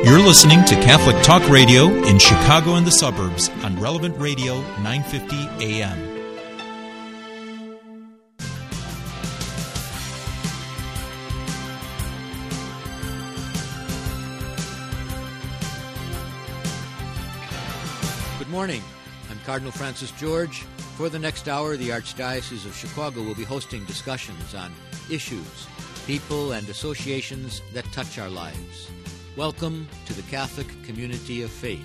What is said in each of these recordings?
You're listening to Catholic Talk Radio in Chicago and the suburbs on Relevant Radio 950 AM. Good morning. I'm Cardinal Francis George. For the next hour, the Archdiocese of Chicago will be hosting discussions on issues, people, and associations that touch our lives. Welcome to the Catholic Community of Faith.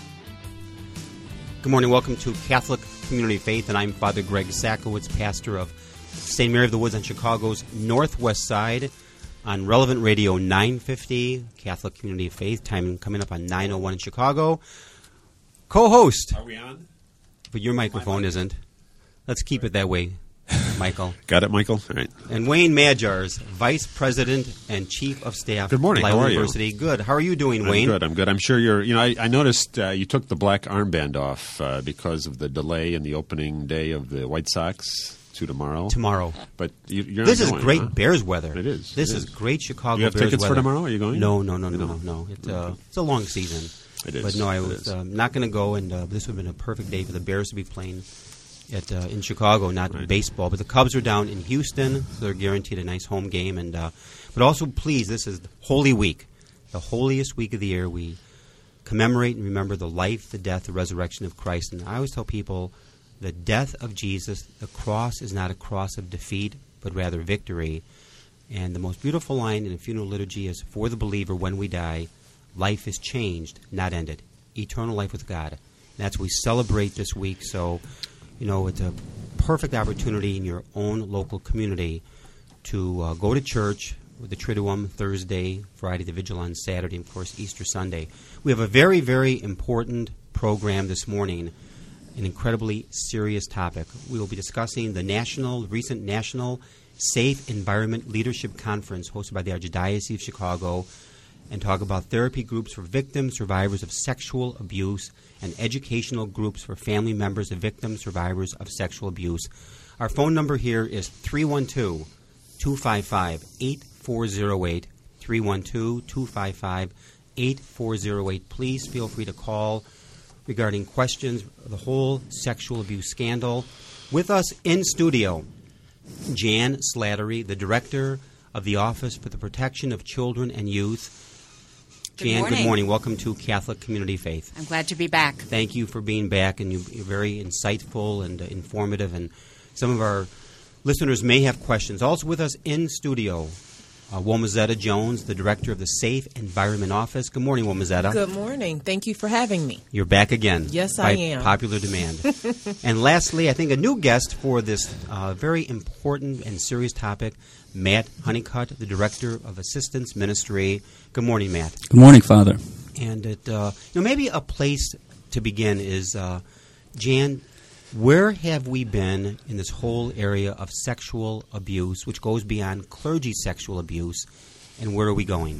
Good morning. Welcome to Catholic Community of Faith, and I'm Father Greg Sakowicz, pastor of St. Mary of the Woods on Chicago's northwest side on Relevant Radio 950, Catholic Community of Faith, time coming up on 9:01 in Chicago. Co-host. Are we on? But your microphone isn't. Let's keep it that way, Michael. Got it, Michael? All right. And Wayne Majars, Vice President and Chief of Staff. Good morning. Loyola How are University. you? Good. How are you doing, Wayne? I'm good. I'm sure you're, I noticed you took the black armband off because of the delay in the opening day of the White Sox to tomorrow. But you're This not is going, great huh? Bears weather. It is. This It is is. great Chicago You have Bears tickets weather. for tomorrow? Are you going? No. It's a long season. It is. But no, I It was is. not going to go, and this would have been a perfect day for the Bears to be playing in Chicago, not Right. baseball. But the Cubs are down in Houston, so they're guaranteed a nice home game. And but also, please, this is Holy Week, the holiest week of the year. We commemorate and remember the life, the death, the resurrection of Christ. And I always tell people, the death of Jesus, the cross is not a cross of defeat, but rather victory. And the most beautiful line in a funeral liturgy is, for the believer, when we die, life is changed, not ended. Eternal life with God. And that's what we celebrate this week. So, it's a perfect opportunity in your own local community to go to church with the Triduum Thursday, Friday, the Vigil on Saturday, and, of course, Easter Sunday. We have a very, very important program this morning, an incredibly serious topic. We will be discussing the recent National Safe Environment Leadership Conference hosted by the Archdiocese of Chicago, and talk about therapy groups for victims, survivors of sexual abuse, and educational groups for family members of victims, survivors of sexual abuse. Our phone number here is 312-255-8408, 312-255-8408. Please feel free to call regarding questions of the whole sexual abuse scandal. With us in studio, Jan Slattery, the Director of the Office for the Protection of Children and Youth. Jan, good morning. Welcome to Catholic Community Faith. I'm glad to be back. Thank you for being back, and you're very insightful and informative, and some of our listeners may have questions. Also with us in studio, Womazetta Jones, the Director of the Safe Environment Office. Good morning, Womazetta. Good morning. Thank you for having me. You're back again. Yes, by I am. Popular demand. And lastly, I think a new guest for this very important and serious topic, Matt Honeycutt, the Director of Assistance Ministry. Good morning, Matt. Good morning, Father. And maybe a place to begin is, Jan, where have we been in this whole area of sexual abuse, which goes beyond clergy sexual abuse, and where are we going?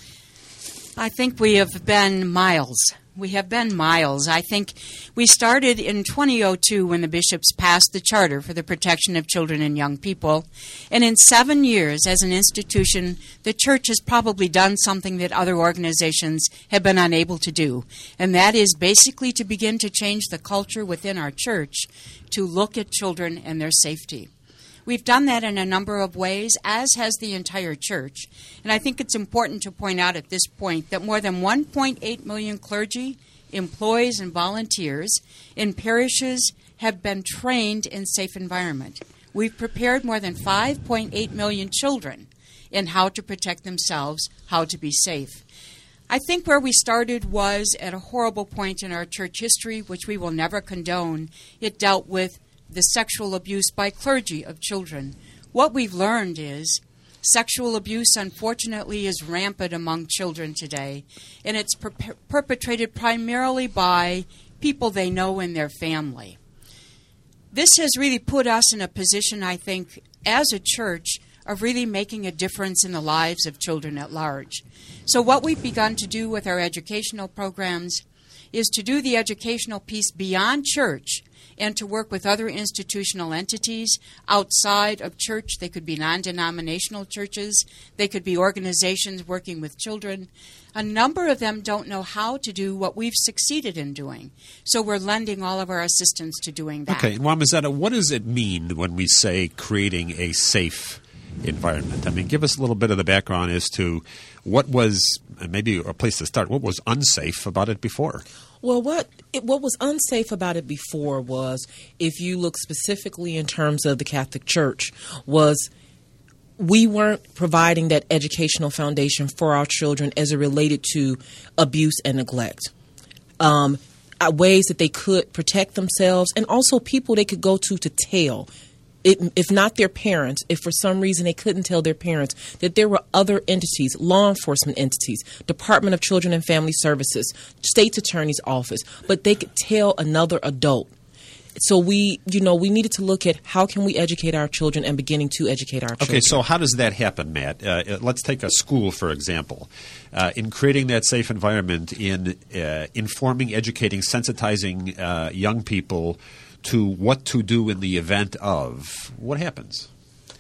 I think we have been miles. We have been miles. I think we started in 2002 when the bishops passed the Charter for the Protection of Children and Young People. And in 7 years as an institution, the Church has probably done something that other organizations have been unable to do. And that is basically to begin to change the culture within our Church to look at children and their safety. We've done that in a number of ways, as has the entire Church. And I think it's important to point out at this point that more than 1.8 million clergy, employees, and volunteers in parishes have been trained in safe environment. We've prepared more than 5.8 million children in how to protect themselves, how to be safe. I think where we started was at a horrible point in our Church history, which we will never condone. It dealt with the sexual abuse by clergy of children. What we've learned is sexual abuse, unfortunately, is rampant among children today, and it's perpetrated primarily by people they know in their family. This has really put us in a position, I think, as a church, of really making a difference in the lives of children at large. So what we've begun to do with our educational programs is to do the educational piece beyond church and to work with other institutional entities outside of church. They could be non-denominational churches. They could be organizations working with children. A number of them don't know how to do what we've succeeded in doing. So we're lending all of our assistance to doing that. Okay, Wamazetta, what does it mean when we say creating a safe environment? I mean, give us a little bit of the background as to what was, maybe a place to start, what was unsafe about it before? Well, what was unsafe about it before was, if you look specifically in terms of the Catholic Church, was we weren't providing that educational foundation for our children as it related to abuse and neglect. Ways that they could protect themselves, and also people they could go to tell. If not their parents, if for some reason they couldn't tell their parents, that there were other entities, law enforcement entities, Department of Children and Family Services, State's Attorney's Office, but they could tell another adult. So we needed to look at how can we educate our children and beginning to educate our children. Okay, so how does that happen, Matt? Let's take a school, for example. In creating that safe environment, in informing, educating, sensitizing young people to what to do in the event of, what happens?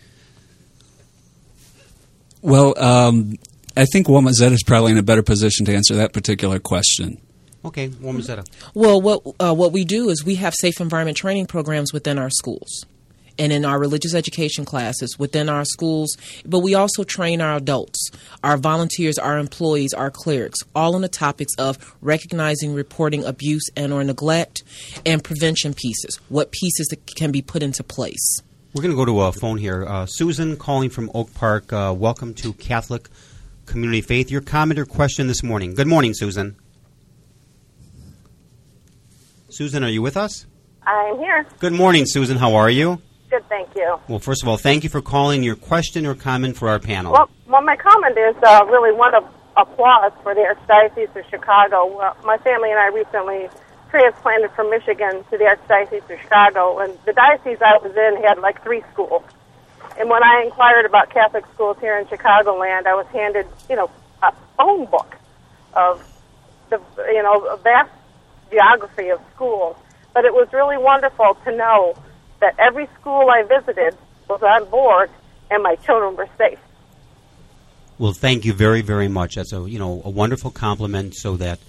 Well, I think Wamazetta is probably in a better position to answer that particular question. Okay, Wamazetta. Well, what we do is we have safe environment training programs within our schools and in our religious education classes within our schools, but we also train our adults, our volunteers, our employees, our clerics, all on the topics of recognizing, reporting abuse and or neglect, and prevention pieces, what pieces that can be put into place. We're going to go to a phone here. Susan calling from Oak Park. Welcome to Catholic Community Faith. Your comment or question this morning. Good morning, Susan. Susan, are you with us? I'm here. Good morning, Susan. How are you? Good, thank you. Well, first of all, thank you for calling. Your question or comment for our panel? Well, my comment is really one of applause for the Archdiocese of Chicago. Well, my family and I recently transplanted from Michigan to the Archdiocese of Chicago, and the diocese I was in had like 3 schools. And when I inquired about Catholic schools here in Chicagoland, I was handed, a phone book of the, a vast geography of schools. But it was really wonderful to know that every school I visited was on board and my children were safe. Well, thank you very, very much. That's a wonderful compliment. So that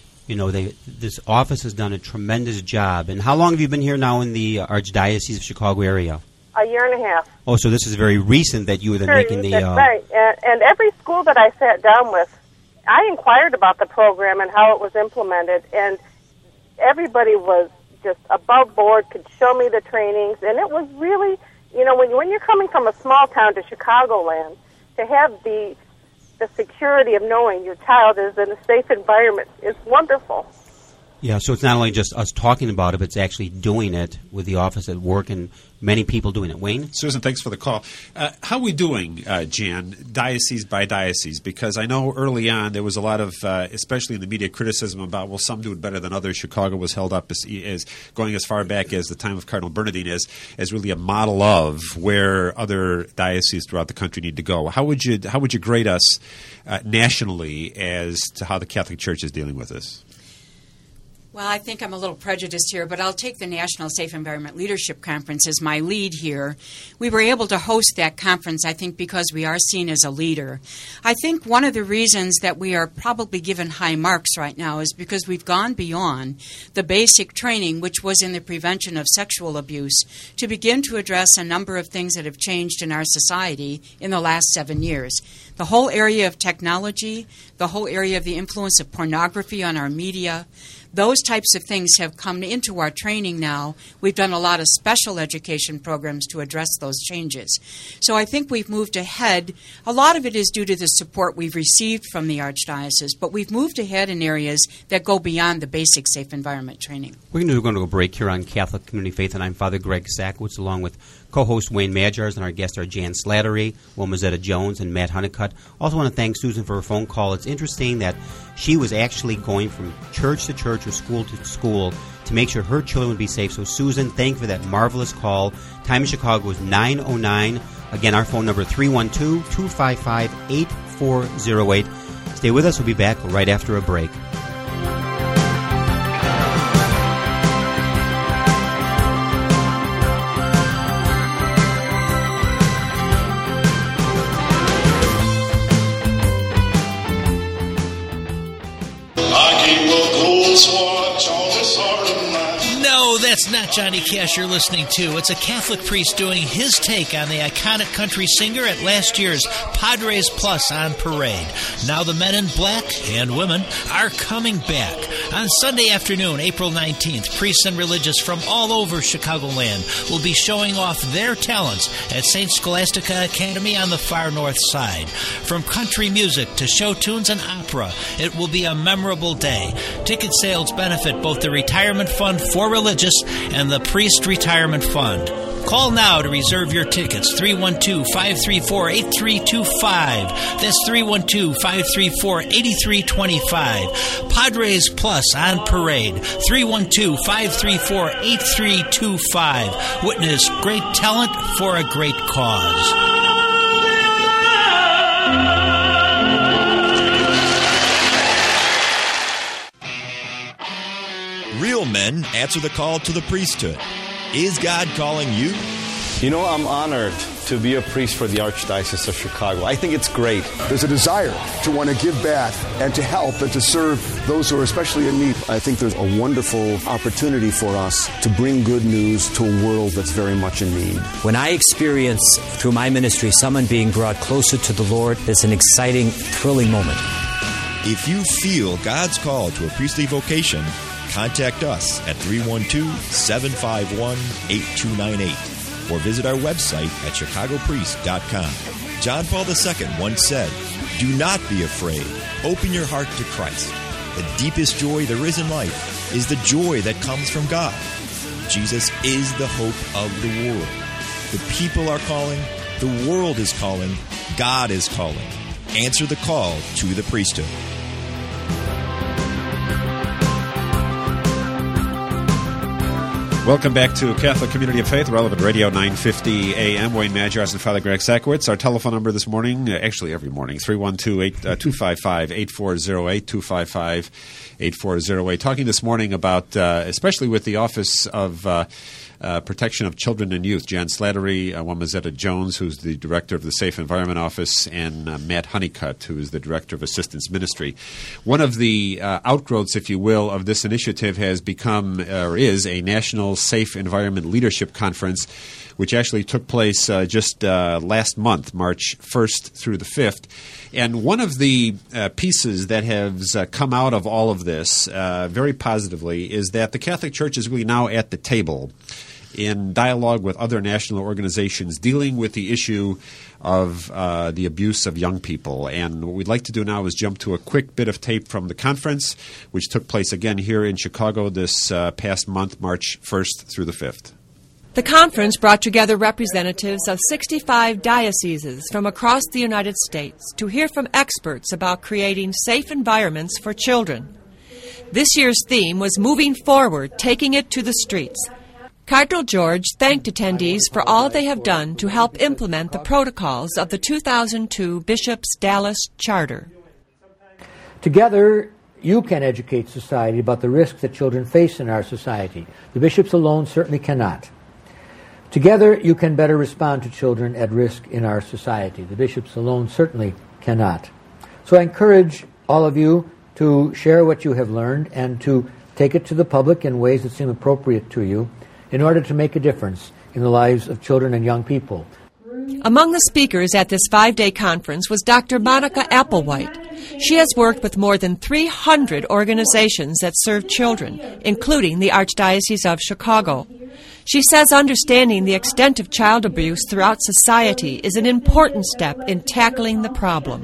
this office has done a tremendous job. And how long have you been here now in the Archdiocese of Chicago area? A year and a half. Oh, so this is very recent that you were making the. Right, and every school that I sat down with, I inquired about the program and how it was implemented, and everybody was just above board, could show me the trainings, and it was really, when you're coming from a small town to Chicagoland, to have the security of knowing your child is in a safe environment is wonderful. Yeah, so it's not only just us talking about it, but it's actually doing it with the office at work and many people doing it. Wayne? Susan, thanks for the call. How are we doing, Jan, diocese by diocese? Because I know early on there was a lot of, especially in the media, criticism about, well, some do it better than others. Chicago was held up as going as far back as the time of Cardinal Bernardine as really a model of where other dioceses throughout the country need to go. How would you grade us nationally as to how the Catholic Church is dealing with this? Well, I think I'm a little prejudiced here, but I'll take the National Safe Environment Leadership Conference as my lead here. We were able to host that conference, I think, because we are seen as a leader. I think one of the reasons that we are probably given high marks right now is because we've gone beyond the basic training, which was in the prevention of sexual abuse, to begin to address a number of things that have changed in our society in the last 7 years. The whole area of technology, the whole area of the influence of pornography on our media, those types of things have come into our training now. We've done a lot of special education programs to address those changes. So I think we've moved ahead. A lot of it is due to the support we've received from the Archdiocese, but we've moved ahead in areas that go beyond the basic safe environment training. We're going to go to a break here on Catholic Community Faith, and I'm Father Greg Sakowicz, along with co-host Wayne Majars, and our guests are Jan Slattery, Wamazetta Jones, and Matt Honeycutt. Also want to thank Susan for her phone call. It's interesting that she was actually going from church to church or school to school to make sure her children would be safe. So, Susan, thank you for that marvelous call. Time in Chicago is 9:09. Again, our phone number 312-255-8408. Stay with us. We'll be back right after a break. It's not Johnny Cash you're listening to. It's a Catholic priest doing his take on the iconic country singer at last year's Padres Plus on Parade. Now the men in black and women are coming back. On Sunday afternoon, April 19th, priests and religious from all over Chicagoland will be showing off their talents at St. Scholastica Academy on the far north side. From country music to show tunes and opera, it will be a memorable day. Ticket sales benefit both the Retirement Fund for Religious and the Priest Retirement Fund. Call now to reserve your tickets, 312-534-8325. That's 312-534-8325. Padres Plus on Parade, 312-534-8325. Witness great talent for a great cause. Real men answer the call to the priesthood. Is God calling you? You know, I'm honored to be a priest for the Archdiocese of Chicago. I think it's great. There's a desire to want to give back and to help and to serve those who are especially in need. I think there's a wonderful opportunity for us to bring good news to a world that's very much in need. When I experience through my ministry someone being brought closer to the Lord, it's an exciting, thrilling moment. If you feel God's call to a priestly vocation, contact us at 312-751-8298 or visit our website at chicagopriest.com. John Paul II once said, "Do not be afraid. Open your heart to Christ. The deepest joy there is in life is the joy that comes from God. Jesus is the hope of the world. The people are calling. The world is calling. God is calling. Answer the call to the priesthood." Welcome back to Catholic Community of Faith, Relevant Radio 950 AM. Wayne Madjars and Father Greg Sakowicz. Our telephone number this morning, actually every morning, 312-255-8408, 255-8408. Talking this morning about, especially with the Office of Protection of Children and Youth, Jan Slattery, Wamazetta Jones, who's the director of the Safe Environment Office, and Matt Honeycutt, who is the director of Assistance Ministry. One of the outgrowths, if you will, of this initiative has become, or is, a National Safe Environment Leadership Conference, which actually took place just last month, March 1st through the 5th. And one of the pieces that has come out of all of this very positively is that the Catholic Church is really now at the table in dialogue with other national organizations dealing with the issue of the abuse of young people. And what we'd like to do now is jump to a quick bit of tape from the conference, which took place again here in Chicago this past month, March 1st through the 5th. The conference brought together representatives of 65 dioceses from across the United States to hear from experts about creating safe environments for children. This year's theme was Moving Forward, Taking It to the Streets. Cardinal George thanked attendees for all they have done to help implement the protocols of the 2002 Bishops' Dallas Charter. Together, you can educate society about the risks that children face in our society. The bishops alone certainly cannot. Together, you can better respond to children at risk in our society. The bishops alone certainly cannot. So I encourage all of you to share what you have learned and to take it to the public in ways that seem appropriate to you in order to make a difference in the lives of children and young people. Among the speakers at this 5-day conference was Dr. Monica Applewhite. She has worked with more than 300 organizations that serve children, including the Archdiocese of Chicago. She says understanding the extent of child abuse throughout society is an important step in tackling the problem.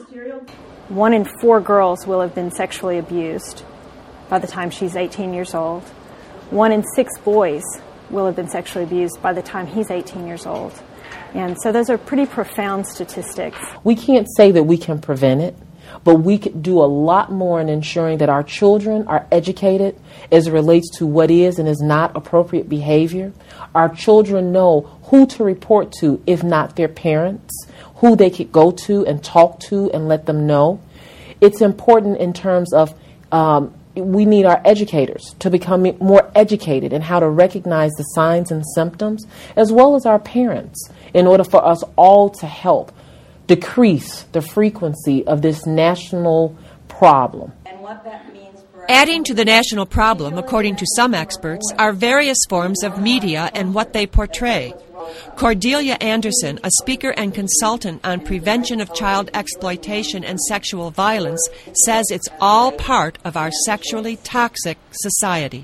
1 in 4 girls will have been sexually abused by the time she's 18 years old. 1 in 6 boys will have been sexually abused by the time he's 18 years old. And so those are pretty profound statistics. We can't say that we can prevent it, but we could do a lot more in ensuring that our children are educated as it relates to what is and is not appropriate behavior. Our children know who to report to, if not their parents, who they could go to and talk to and let them know. It's important in terms of we need our educators to become more educated in how to recognize the signs and symptoms, as well as our parents, in order for us all to help decrease the frequency of this national problem. And what that means for Adding to the national problem, according to some experts, are various forms of media and what they portray. Cordelia Anderson, a speaker and consultant on prevention of child exploitation and sexual violence, says it's all part of our sexually toxic society.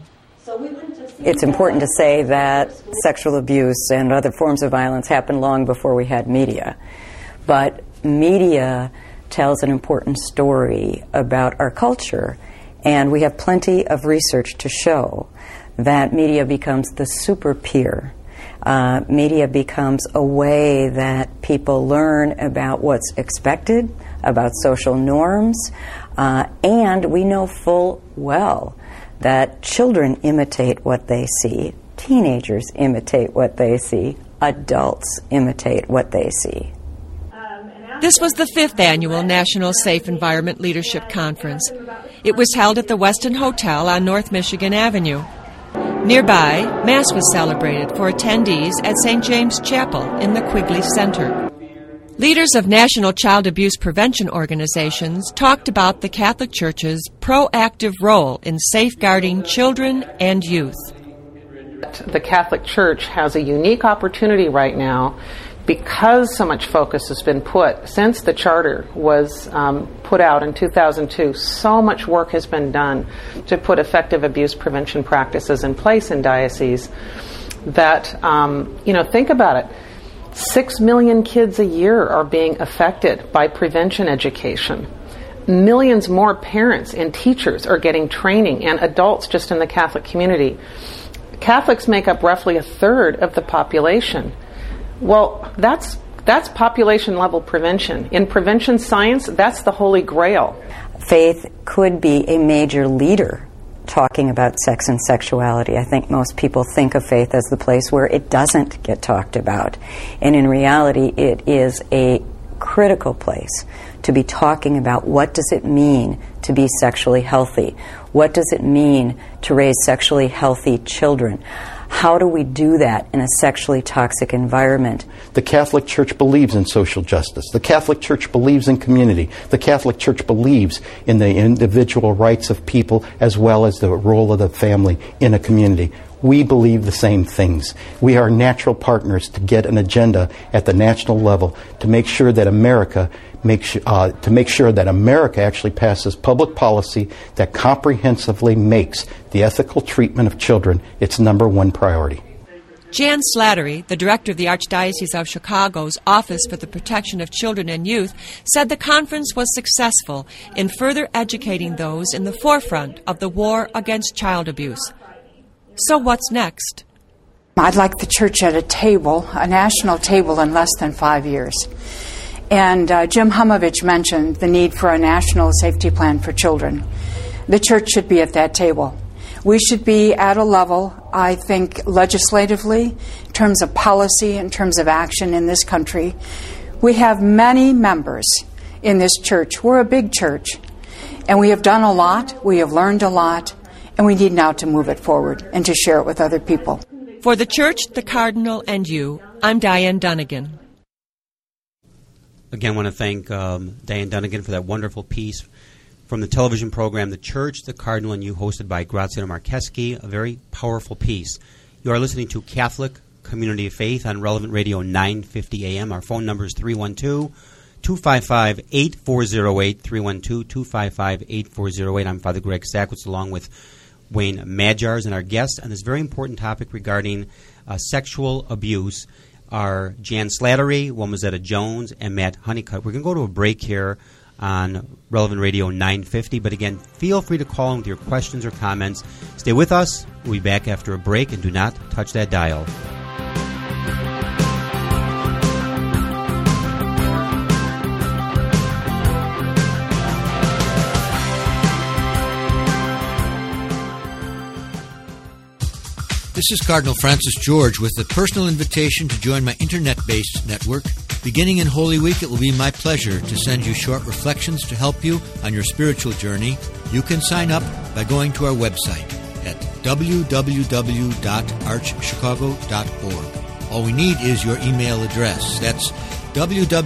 It's important to say that sexual abuse and other forms of violence happened long before we had media. But media tells an important story about our culture, and we have plenty of research to show that media becomes the super peer. Media becomes a way that people learn about what's expected, about social norms, and we know full well that children imitate what they see, teenagers imitate what they see, adults imitate what they see. This was the 5th annual National Safe Environment Leadership Conference. It was held at the Westin Hotel on North Michigan Avenue. Nearby, Mass was celebrated for attendees at St. James Chapel in the Quigley Center. Leaders of national child abuse prevention organizations talked about the Catholic Church's proactive role in safeguarding children and youth. The Catholic Church has a unique opportunity right now because so much focus has been put since the charter was put out in 2002. So much work has been done to put effective abuse prevention practices in place in dioceses that, think about it. 6 million kids a year are being affected by prevention education. Millions more parents and teachers are getting training, and adults just in the Catholic community. Catholics make up roughly a third of the population. Well, that's population level prevention. In prevention science, that's the holy grail. Faith could be a major leader talking about sex and sexuality. I think most people think of faith as the place where it doesn't get talked about. And in reality, it is a critical place to be talking about what does it mean to be sexually healthy? What does it mean to raise sexually healthy children? How do we do that in a sexually toxic environment? The Catholic Church believes in social justice. The Catholic Church believes in community. The Catholic Church believes in the individual rights of people as well as the role of the family in a community. We believe the same things. We are natural partners to get an agenda at the national level to make sure that America actually passes public policy that comprehensively makes the ethical treatment of children its number one priority. Jan Slattery, the director of the Archdiocese of Chicago's Office for the Protection of Children and Youth, said the conference was successful in further educating those in the forefront of the war against child abuse. So what's next? I'd like the church at a table, a national table, in less than 5 years. And Jim Humovich mentioned the need for a national safety plan for children. The church should be at that table. We should be at a level, I think, legislatively, in terms of policy, in terms of action in this country. We have many members in this church. We're a big church. And we have done a lot, we have learned a lot, and we need now to move it forward and to share it with other people. For the Church, the Cardinal, and you, I'm Diane Dunnigan. Again, I want to thank Diane Dunnigan for that wonderful piece from the television program The Church, the Cardinal, and you, hosted by Graziano Marcheski, a very powerful piece. You are listening to Catholic Community of Faith on Relevant Radio 950 AM. Our phone number is 312-255-8408, 312-255-8408. I'm Father Greg Sackwitz, along with Wayne Majars, and our guests on this very important topic regarding sexual abuse are Jan Slattery, Womazetta Jones, and Matt Honeycutt. We're going to go to a break here on Relevant Radio 950, but again, feel free to call in with your questions or comments. Stay with us. We'll be back after a break, and do not touch that dial. This is Cardinal Francis George with a personal invitation to join my internet-based network. Beginning in Holy Week, it will be my pleasure to send you short reflections to help you on your spiritual journey. You can sign up by going to our website at www.archchicago.org. All we need is your email address. That's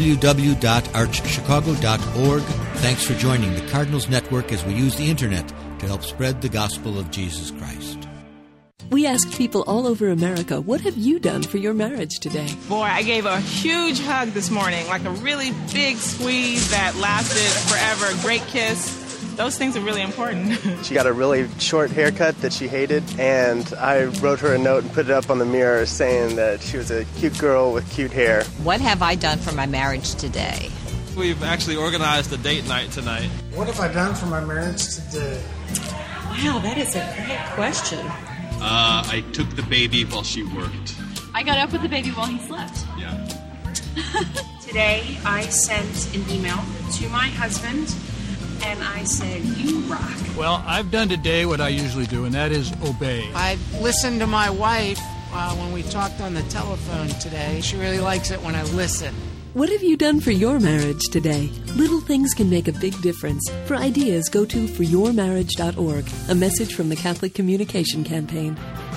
www.archchicago.org. Thanks for joining the Cardinals Network as we use the internet to help spread the gospel of Jesus Christ. We asked people all over America, what have you done for your marriage today? Boy, I gave a huge hug this morning, like a really big squeeze that lasted forever, a great kiss. Those things are really important. She got a really short haircut that she hated, and I wrote her a note and put it up on the mirror saying that she was a cute girl with cute hair. What have I done for my marriage today? We've actually organized a date night tonight. What have I done for my marriage today? Wow, that is a great question. I took the baby while she worked. I got up with the baby while he slept. Yeah. Today, I sent an email to my husband, and I said, "You rock." Well, I've done today what I usually do, and that is obey. I listened to my wife when we talked on the telephone today. She really likes it when I listen. What have you done for your marriage today? Little things can make a big difference. For ideas, go to foryourmarriage.org, a message from the Catholic Communication Campaign.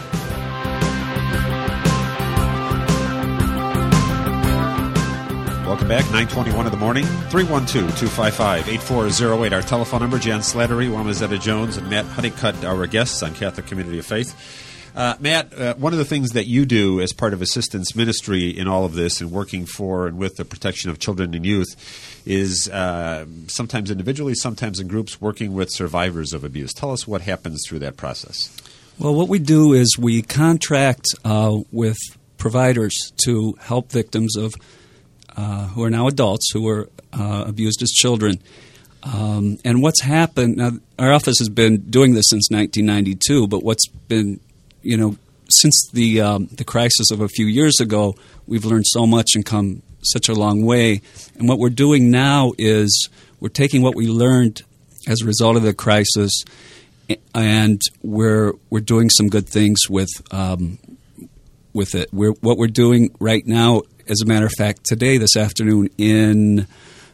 Welcome back, 9:21 in the morning, 312-255-8408, our telephone number. Jan Slattery, Wama Zeta-Jones, and Matt Honeycutt, our guests on Catholic Community of Faith. Matt, one of the things that you do as part of assistance ministry in all of this and working for and with the protection of children and youth is sometimes individually, sometimes in groups, working with survivors of abuse. Tell us what happens through that process. Well, what we do is we contract with providers to help victims of who are now adults who were abused as children. And what's happened, now our office has been doing this since 1992, but what's been, since the crisis of a few years ago, we've learned so much and come such a long way. And what we're doing now is we're taking what we learned as a result of the crisis, and we're doing some good things with it. What we're doing right now, as a matter of fact, today, this afternoon in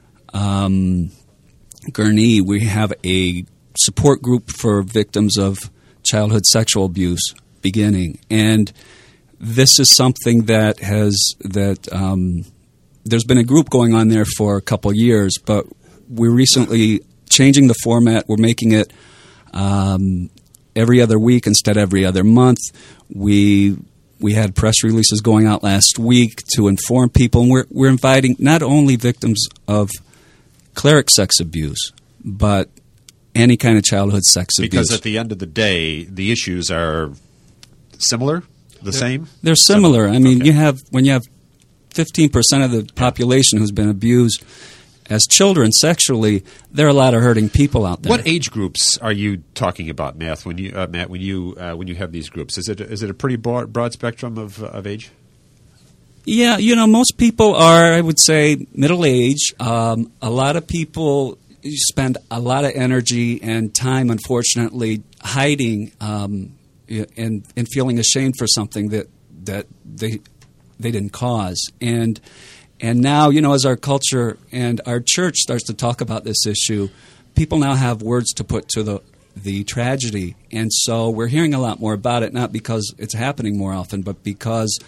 Gurnee, we have a support group for victims of childhood sexual abuse beginning, and this is something that there's been a group going on there for a couple years, but we're recently changing the format. We're making it every other week instead of every other month. We had press releases going out last week to inform people, and we're inviting not only victims of cleric sex abuse, but any kind of childhood sex abuse. Because at the end of the day, the issues are similar, the same? They're similar. I mean, when you have 15% of the population who's been abused as children sexually, there are a lot of hurting people out there. What age groups are you talking about, Matt? When you have these groups, is it a pretty broad spectrum of age? Yeah, most people are, I would say, middle age. A lot of people spend a lot of energy and time, unfortunately, hiding and feeling ashamed for something that they didn't cause. And now, as our culture and our church starts to talk about this issue, people now have words to put to the tragedy. And so we're hearing a lot more about it, not because it's happening more often, but because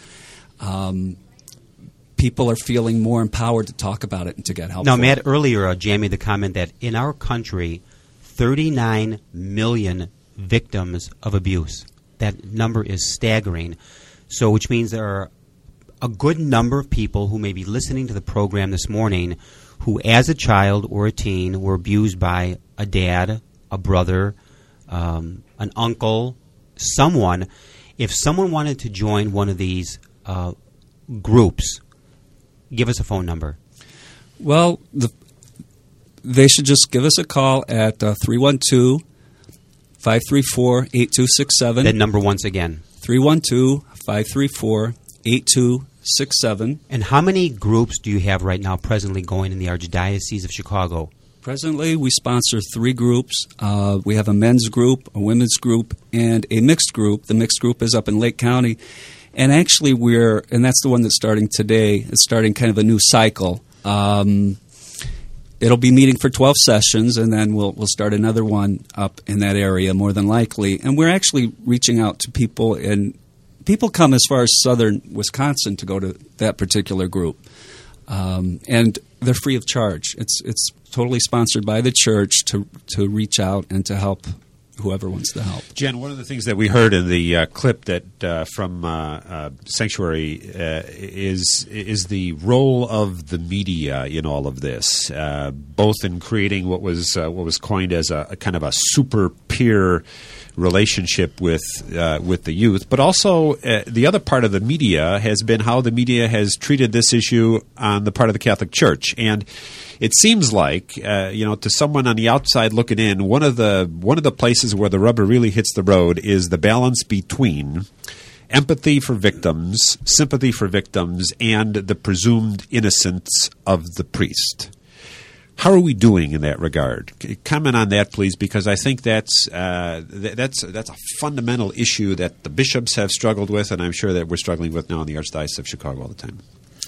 people are feeling more empowered to talk about it and to get help. Now, Matt, earlier, Jan made the comment that in our country, 39 million victims of abuse. That number is staggering. So, which means there are a good number of people who may be listening to the program this morning who, as a child or a teen, were abused by a dad, a brother, an uncle, someone. If someone wanted to join one of these groups, give us a phone number. Well, they should just give us a call at 312-534-8267. That number once again. 312-534-8267. And how many groups do you have right now presently going in the Archdiocese of Chicago? Presently, we sponsor 3 groups. We have a men's group, a women's group, and a mixed group. The mixed group is up in Lake County. And actually, and that's the one that's starting today. It's starting kind of a new cycle. It'll be meeting for 12 sessions, and then we'll start another one up in that area, more than likely. And we're actually reaching out to people, and people come as far as southern Wisconsin to go to that particular group. And they're free of charge. It's totally sponsored by the church to reach out and to help whoever wants to help. Jen, one of the things that we heard in the clip that from Sanctuary is the role of the media in all of this, both in creating what was coined as a kind of a super peer relationship with the youth, but also the other part of the media has been how the media has treated this issue on the part of the Catholic Church. And it seems like, to someone on the outside looking in, one of the places where the rubber really hits the road is the balance between empathy for victims, sympathy for victims, and the presumed innocence of the priest. How are we doing in that regard? Comment on that, please, because I think that's a fundamental issue that the bishops have struggled with, and I'm sure that we're struggling with now in the Archdiocese of Chicago all the time.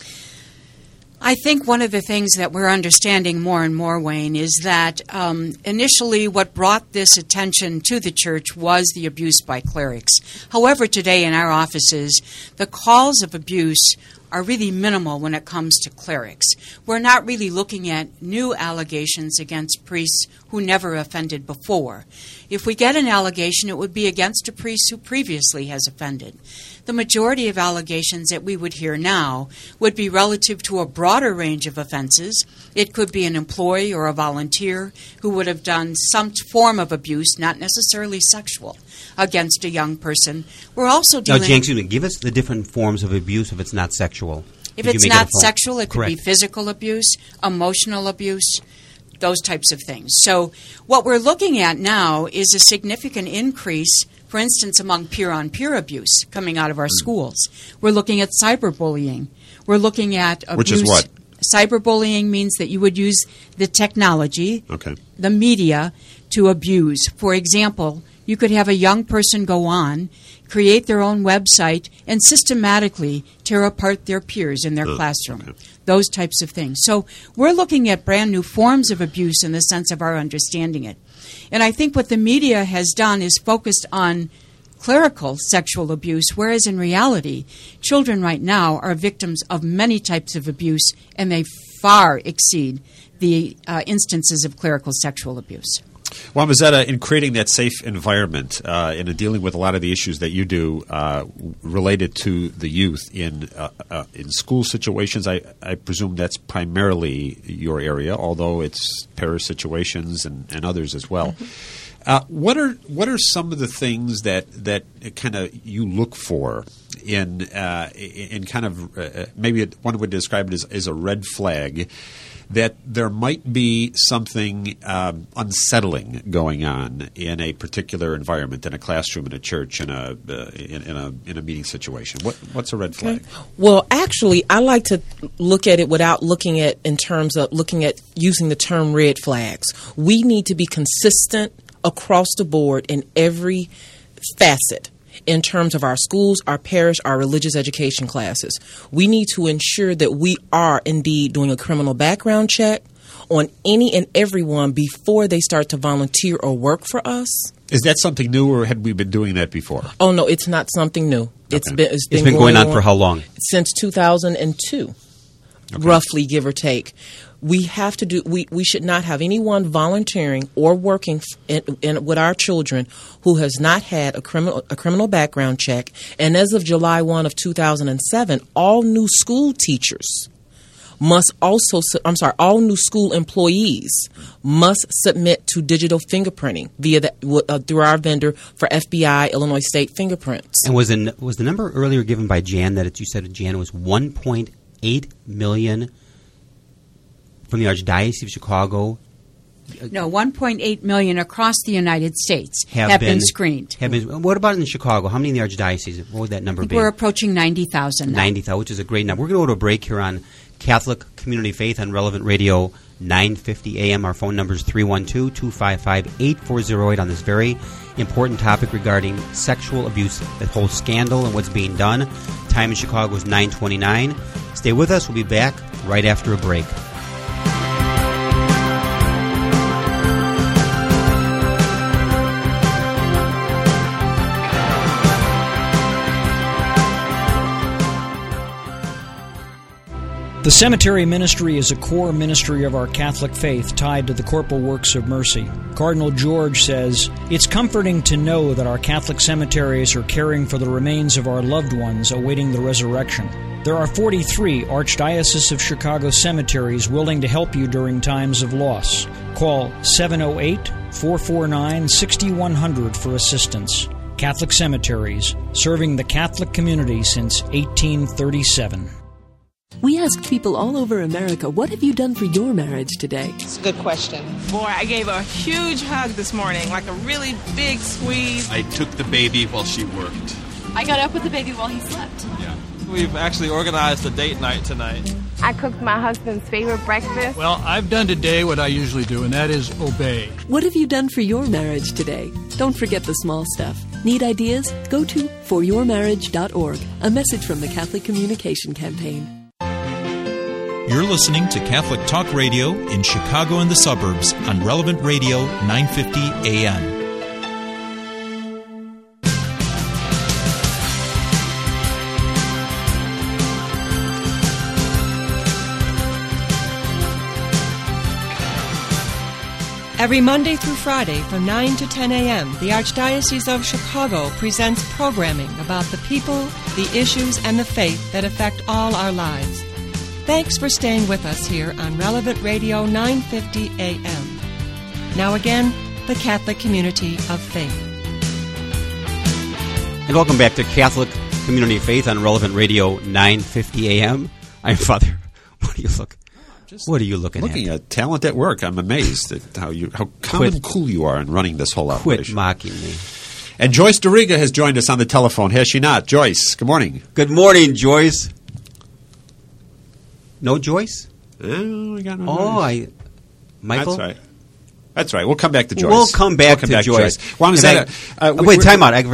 I think one of the things that we're understanding more and more, Wayne, is that initially what brought this attention to the church was the abuse by clerics. However, today in our offices, the calls of abuse are really minimal when it comes to clerics. We're not really looking at new allegations against priests who never offended before. If we get an allegation, it would be against a priest who previously has offended. The majority of allegations that we would hear now would be relative to a broader range of offenses. It could be an employee or a volunteer who would have done some form of abuse, not necessarily sexual, against a young person. We're also dealing... Now, Jane, excuse me, give us the different forms of abuse if it's not sexual. If it's not sexual, it could Correct. be physical abuse, emotional abuse, those types of things. So what we're looking at now is a significant increase, for instance, among peer-on-peer abuse coming out of our schools. We're looking at cyberbullying. We're looking at abuse. Which is what? Cyberbullying means that you would use the technology, the media, to abuse. For example, you could have a young person go on, create their own website, and systematically tear apart their peers in their classroom. Those types of things. So we're looking at brand new forms of abuse in the sense of our understanding it. And I think what the media has done is focused on clerical sexual abuse, whereas in reality, children right now are victims of many types of abuse, and they far exceed the instances of clerical sexual abuse. Well, Mazetta, in creating that safe environment and in dealing with a lot of the issues that you do related to the youth in school situations, I presume that's primarily your area, although it's parish situations and others as well. What are some of the things that kind of you look for in kind of maybe one would describe it as a red flag that there might be something unsettling going on in a particular environment, in a classroom, in a church, in a meeting situation? What's a red flag? Okay. Well, actually, I like to look at it without looking at in terms of looking at using the term red flags. We need to be consistent across the board in every facet. In terms of our schools, our parish, our religious education classes. We need to ensure that we are indeed doing a criminal background check on any and everyone before they start to volunteer or work for us. Is that something new, or had we been doing that before? Oh, no, it's not something new. Okay. It's been going on for how long? Since 2002, roughly, give or take. We have to do. We should not have anyone volunteering or working with our children who has not had a criminal background check. And as of July 1 of 2007, all new school teachers must also. All new school employees must submit to digital fingerprinting via through our vendor for FBI Illinois State Fingerprints. And was the number earlier given by Jan that you said Jan was 1.8 million? From the Archdiocese of Chicago? No, 1.8 million across the United States have been screened. What about in Chicago? How many in the Archdiocese? What would that number be? We're approaching 90,000 now. 90,000, which is a great number. We're going to go to a break here on Catholic Community Faith on Relevant Radio 950 AM. Our phone number is 312-255-8408 on this very important topic regarding sexual abuse, the whole scandal and what's being done. Time in Chicago is 9:29. Stay with us. We'll be back right after a break. The cemetery ministry is a core ministry of our Catholic faith tied to the corporal works of mercy. Cardinal George says, "It's comforting to know that our Catholic cemeteries are caring for the remains of our loved ones awaiting the resurrection. There are 43 Archdiocese of Chicago cemeteries willing to help you during times of loss. Call 708-449-6100 for assistance. Catholic Cemeteries, serving the Catholic community since 1837. We asked people all over America, what have you done for your marriage today? It's a good question. Boy, I gave a huge hug this morning, like a really big squeeze. I took the baby while she worked. I got up with the baby while he slept. Yeah. We've actually organized a date night tonight. I cooked my husband's favorite breakfast. Well, I've done today what I usually do, and that is obey. What have you done for your marriage today? Don't forget the small stuff. Need ideas? Go to foryourmarriage.org. A message from the Catholic Communication Campaign. You're listening to Catholic Talk Radio in Chicago and the suburbs on Relevant Radio 950 AM. Every Monday through Friday from 9 to 10 a.m., the Archdiocese of Chicago presents programming about the people, the issues, and the faith that affect all our lives. Thanks for staying with us here on Relevant Radio 950 AM. Now again, the Catholic Community of Faith. And welcome back to Catholic Community of Faith on Relevant Radio 950 AM. I'm Father. What are you looking at? Looking at talent at work. I'm amazed at how calm and cool you are in running this whole operation. Quit mocking me. And Joyce DeRiga has joined us on the telephone, has she not? Joyce, good morning. Good morning, Joyce. No Joyce? We got no Joyce. Michael? That's right. We'll come back to Joyce. We'll come back to Joyce. Well, wait, time out.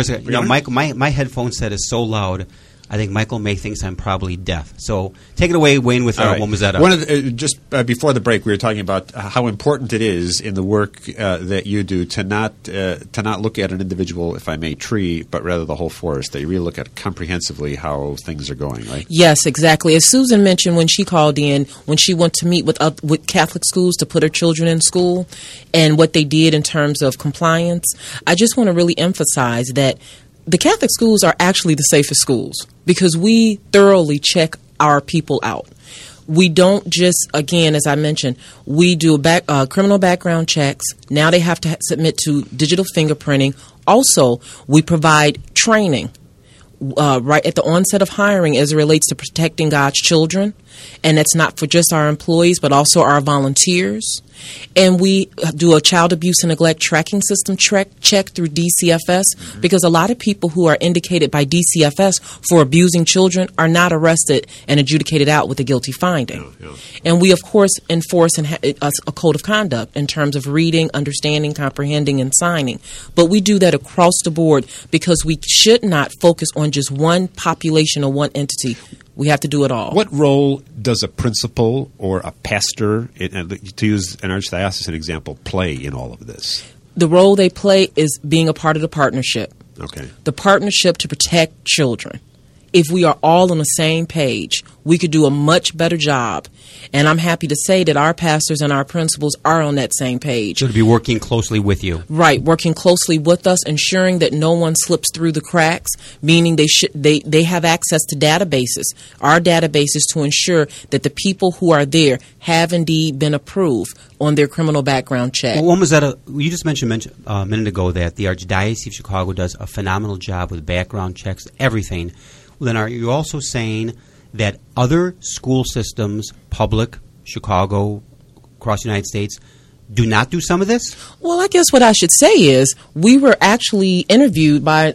My headphone set is so loud, I think Michael May thinks I'm probably deaf. So take it away, Wayne, with Womazetta. Just before the break, we were talking about how important it is in the work that you do to not look at an individual, if I may, tree, but rather the whole forest. That you really look at comprehensively how things are going, right? Yes, exactly. As Susan mentioned when she called in, when she went to meet with Catholic schools to put her children in school and what they did in terms of compliance, I just want to really emphasize that the Catholic schools are actually the safest schools because we thoroughly check our people out. We don't just, again, as I mentioned, we do criminal background checks. Now they have to submit to digital fingerprinting. Also, we provide training right at the onset of hiring as it relates to protecting God's children. And that's not for just our employees, but also our volunteers. And we do a child abuse and neglect tracking system check through DCFS because a lot of people who are indicated by DCFS for abusing children are not arrested and adjudicated out with a guilty finding. And we, of course, enforce a code of conduct in terms of reading, understanding, comprehending, and signing. But we do that across the board because we should not focus on just one population or one entity. We have to do it all. What role does a principal or a pastor, to use an archdiocese as an example, play in all of this? The role they play is being a part of the partnership. Okay. The partnership to protect children. If we are all on the same page, we could do a much better job. And I'm happy to say that our pastors and our principals are on that same page. So to be working closely with you. Right, working closely with us, ensuring that no one slips through the cracks, meaning they have access to databases, our databases, to ensure that the people who are there have indeed been approved on their criminal background check. Well, when was that? You just mentioned a minute ago that the Archdiocese of Chicago does a phenomenal job with background checks, everything. Well, then are you also saying that other school systems, public, Chicago, across the United States, do not do some of this? Well, I guess what I should say is we were actually interviewed by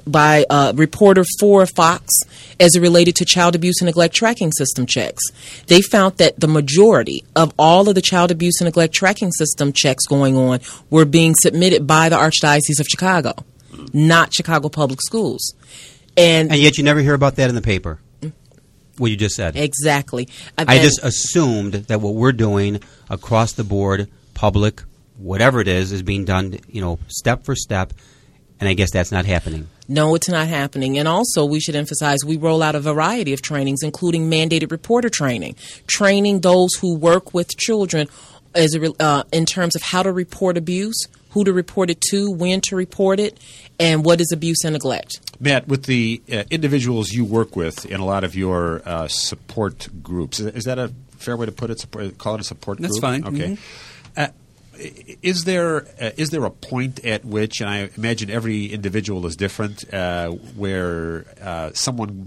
a reporter for Fox as it related to child abuse and neglect tracking system checks. They found that the majority of all of the child abuse and neglect tracking system checks going on were being submitted by the Archdiocese of Chicago, not Chicago Public Schools. And yet you never hear about that in the paper, what you just said. Exactly. I just assumed that what we're doing across the board, public, whatever it is being done, step for step. And I guess that's not happening. No, it's not happening. And also, we should emphasize, we roll out a variety of trainings, including mandated reporter training those who work with children in terms of how to report abuse, who to report it to, when to report it, and what is abuse and neglect. Matt, with the individuals you work with in a lot of your support groups, is that a fair way to put it? Call it a support group? That's fine. Okay. Mm-hmm. Is there a point at which, and I imagine every individual is different, where someone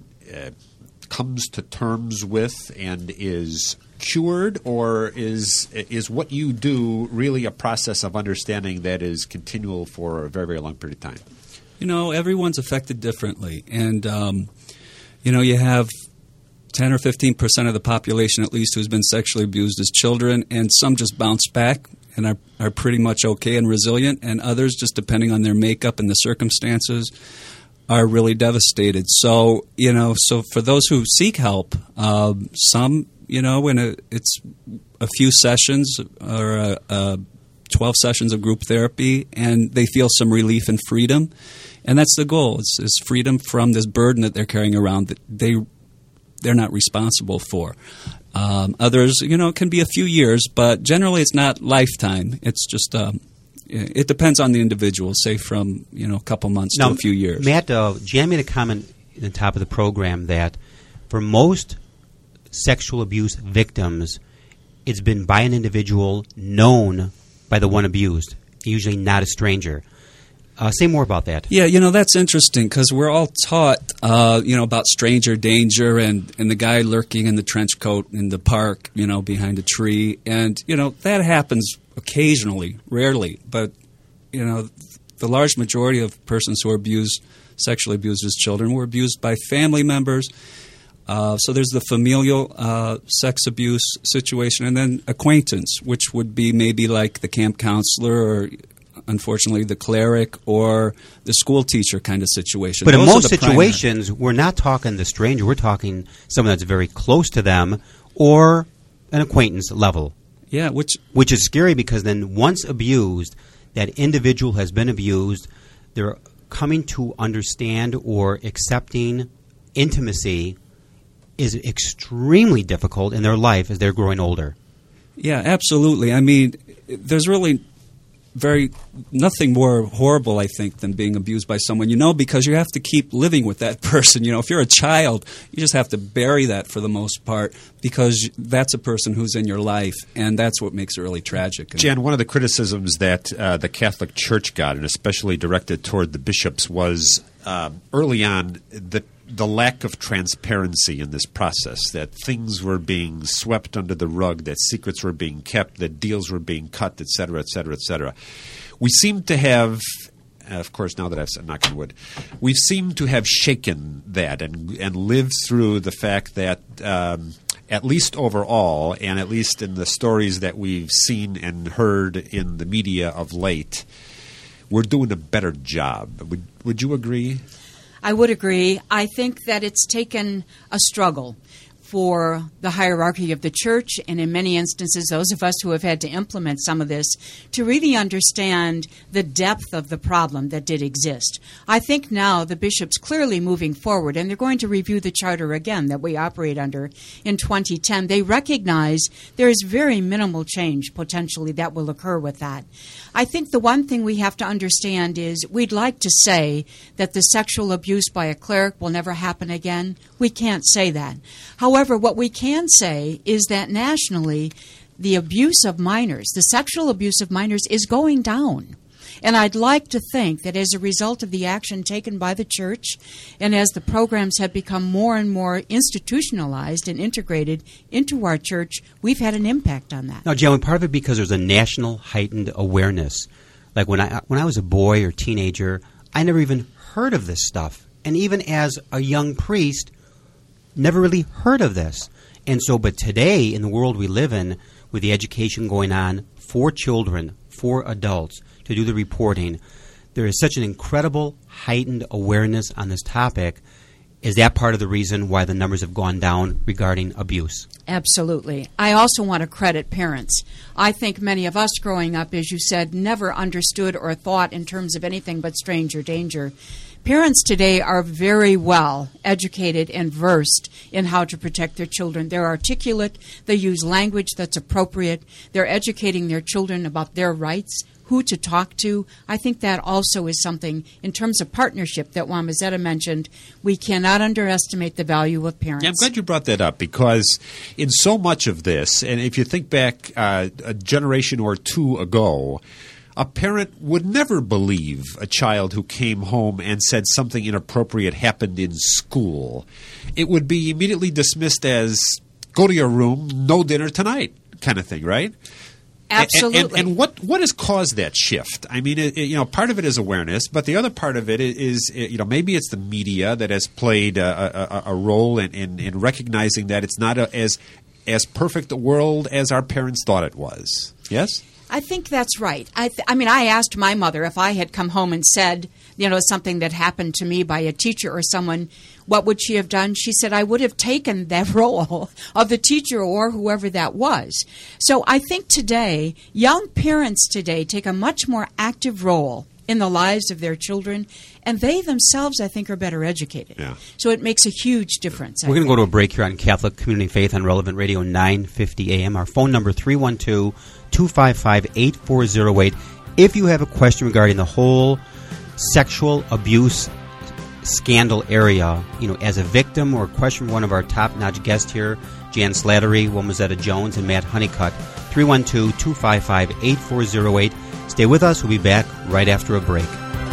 comes to terms with and is cured, or is what you do really a process of understanding that is continual for a very, very long period of time? Everyone's affected differently, and you have 10 or 15% of the population at least who's been sexually abused as children, and some just bounce back and are pretty much okay and resilient, and others, just depending on their makeup and the circumstances, are really devastated. So, so for those who seek help, some, it's a few sessions or 12 sessions of group therapy, and they feel some relief and freedom. And that's the goal, is freedom from this burden that they're carrying around that they're not responsible for. Others, it can be a few years, but generally it's not lifetime. It's just it depends on the individual, say from a couple months to a few years. Matt, Jan made a comment at the top of the program that for most sexual abuse victims, it's been by an individual known by the one abused, usually not a stranger. Say more about that. Yeah, that's interesting because we're all taught, about stranger danger and the guy lurking in the trench coat in the park, behind a tree. And, that happens occasionally, rarely. But, the large majority of persons who are sexually abused as children were abused by family members. So there's the familial sex abuse situation, and then acquaintance, which would be maybe like the camp counselor or, unfortunately, the cleric or the school teacher kind of situation. But in most situations, we're not talking the stranger. We're talking someone that's very close to them or an acquaintance level. Yeah, which is scary because then once abused, that individual has been abused, they're coming to understand or accepting intimacy is extremely difficult in their life as they're growing older. Yeah, absolutely. I mean, there's really nothing more horrible, I think, than being abused by someone because you have to keep living with that person. If you're a child, you just have to bury that for the most part because that's a person who's in your life, and that's what makes it really tragic. Jan, one of the criticisms that the Catholic Church got, and especially directed toward the bishops, was early on the lack of transparency in this process, that things were being swept under the rug, that secrets were being kept, that deals were being cut, et cetera, et cetera, et cetera. We seem to have, of course, now that I've said knock on wood, we seem to have shaken that and lived through the fact that at least overall, and at least in the stories that we've seen and heard in the media of late, we're doing a better job. Would you agree? I would agree. I think that it's taken a struggle for the hierarchy of the church, and in many instances, those of us who have had to implement some of this, to really understand the depth of the problem that did exist. I think now the bishops clearly moving forward, and they're going to review the charter again that we operate under in 2010. They recognize there is very minimal change potentially that will occur with that. I think the one thing we have to understand is we'd like to say that the sexual abuse by a cleric will never happen again. We can't say that. However, what we can say is that nationally, the abuse of minors, the sexual abuse of minors, is going down. And I'd like to think that as a result of the action taken by the church, and as the programs have become more and more institutionalized and integrated into our church, we've had an impact on that. Now, Jan, part of it because there's a national heightened awareness. Like when I was a boy or teenager, I never even heard of this stuff. And even as a young priest, never really heard of this. And so, but today, in the world we live in, with the education going on for children, for adults, to do the reporting, there is such an incredible heightened awareness on this topic. Is that part of the reason why the numbers have gone down regarding abuse? Absolutely. I also want to credit parents. I think many of us growing up, as you said, never understood or thought in terms of anything but stranger danger. Parents today are very well educated and versed in how to protect their children. They're articulate. They use language that's appropriate. They're educating their children about their rights, who to talk to. I think that also is something, in terms of partnership that Juan Mazzetta mentioned, we cannot underestimate the value of parents. Yeah, I'm glad you brought that up, because in so much of this, and if you think back a generation or two ago, a parent would never believe a child who came home and said something inappropriate happened in school. It would be immediately dismissed as, go to your room, no dinner tonight, kind of thing, right? Absolutely. And what has caused that shift? I mean, part of it is awareness, but the other part of it is maybe it's the media that has played a role in recognizing that it's not as perfect a world as our parents thought it was. Yes? I think that's right. I mean, I asked my mother if I had come home and said, something that happened to me by a teacher or someone, what would she have done? She said, I would have taken that role of the teacher or whoever that was. So I think today, young parents today take a much more active role in the lives of their children, and they themselves, I think, are better educated. Yeah. So it makes a huge difference. We're going to go to a break here on Catholic Community Faith on Relevant Radio 950 AM. Our phone number 312-255-8408. If you have a question regarding the whole sexual abuse scandal area, as a victim, or a question from one of our top-notch guests here, Jan Slattery, Juan Mazzetta Jones, and Matt Honeycutt, 312-255-8408. Stay with us. We'll be back right after a break.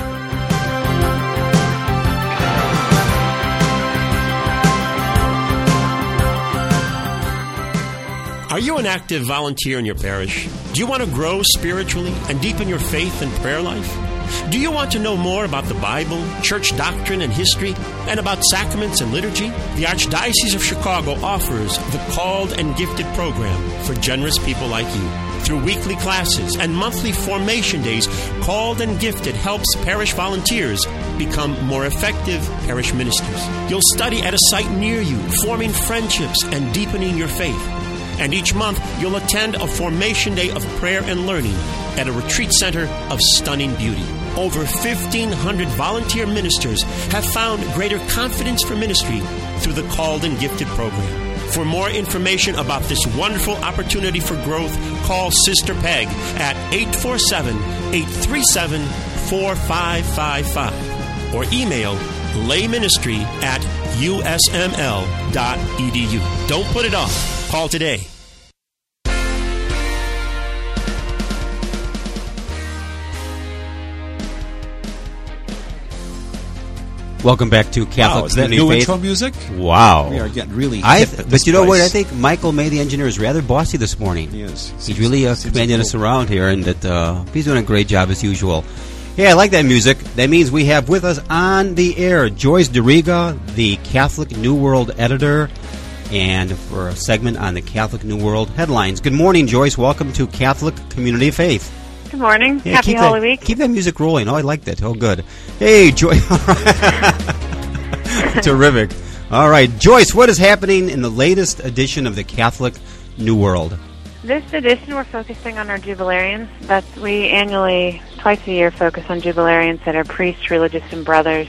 Are you an active volunteer in your parish? Do you want to grow spiritually and deepen your faith and prayer life? Do you want to know more about the Bible, church doctrine and history, and about sacraments and liturgy? The Archdiocese of Chicago offers the Called and Gifted program for generous people like you. Through weekly classes and monthly formation days, Called and Gifted helps parish volunteers become more effective parish ministers. You'll study at a site near you, forming friendships and deepening your faith. And each month, you'll attend a formation day of prayer and learning at a retreat center of stunning beauty. Over 1,500 volunteer ministers have found greater confidence for ministry through the Called and Gifted program. For more information about this wonderful opportunity for growth, call Sister Peg at 847-837-4555 or email layministry@usml.edu. Don't put it off. Call today. Welcome back to Catholic Community Faith. New Faith. Intro music? Wow. We are getting really hip at But this you know place. what? I think Michael May, the engineer, is rather bossy this morning. He is. He's really commanding us around here, and that he's doing a great job as usual. Hey, I like that music. That means we have with us on the air Joyce DeRiga, the Catholic New World editor, and for a segment on the Catholic New World headlines. Good morning, Joyce. Welcome to Catholic Community Faith. Good morning. Yeah, Happy Holy Week. Keep that music rolling. Oh, I like that. Oh, good. Hey, Joyce. Terrific. All right, Joyce, what is happening in the latest edition of the Catholic New World? This edition, we're focusing on our Jubilarians. We annually, twice a year, focus on Jubilarians that are priests, religious brothers,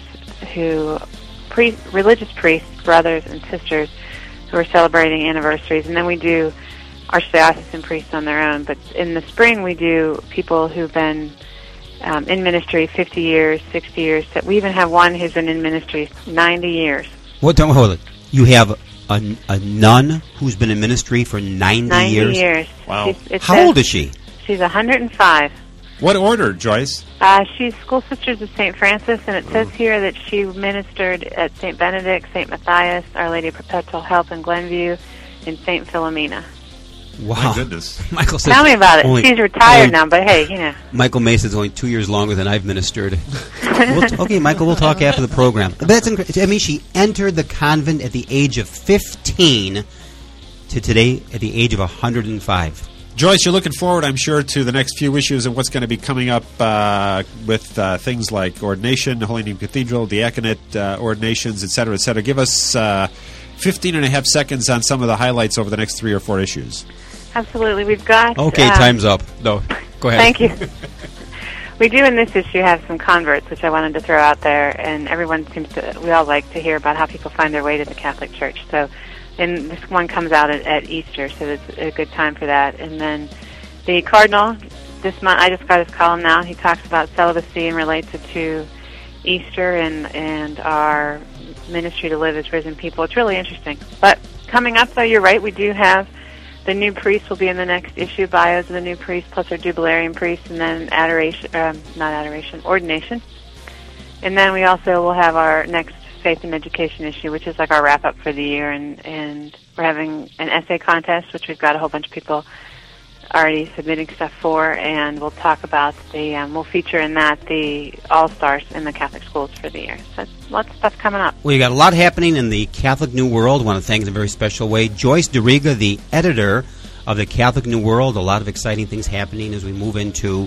brothers and sisters who are celebrating anniversaries. And then we do archdiocesan priests on their own. But in the spring, we do people who've been in ministry 50 years, 60 years. We even have one who's been in ministry 90 years. Hold it. You have a nun who's been in ministry for 90 years? 90 years. Wow. How old is she? She's 105. What order, Joyce? She's School Sisters of St. Francis, and it says here that she ministered at St. Benedict, St. Matthias, Our Lady of Perpetual Help in Glenview, and St. Philomena. Wow. My goodness. Michael says Tell me about it. She's retired now, but hey, you know. Michael Mace is only 2 years longer than I've ministered. Okay, Michael, we'll talk after the program. But that's I mean, she entered the convent at the age of 15 to today at the age of 105. Joyce, you're looking forward, I'm sure, to the next few issues and what's going to be coming up with things like ordination, Holy Name Cathedral, diaconate ordinations, et cetera, et cetera. Give us 15 and a half seconds on some of the highlights over the next 3 or 4 issues. Absolutely. We've got... Okay, time's up. No, go ahead. Thank you. We do in this issue have some converts, which I wanted to throw out there, and we all like to hear about how people find their way to the Catholic Church. So, and this one comes out at Easter, so it's a good time for that. And then the Cardinal, this month, I just got his column now. He talks about celibacy and relates it to Easter and our ministry to live as risen people. It's really interesting. But coming up, though, you're right, we do have the new priest will be in the next issue, bios of the new priest, plus our jubilarian priest, and then ordination. And then we also will have our next faith and education issue, which is like our wrap-up for the year, and we're having an essay contest, which we've got a whole bunch of people already submitting stuff for, and we'll talk about we'll feature in that the all-stars in the Catholic schools for the year. So lots of stuff coming up. Well, you got a lot happening in the Catholic New World. I want to thank in a very special way Joyce DeRiga, the editor of the Catholic New World. A lot of exciting things happening as we move into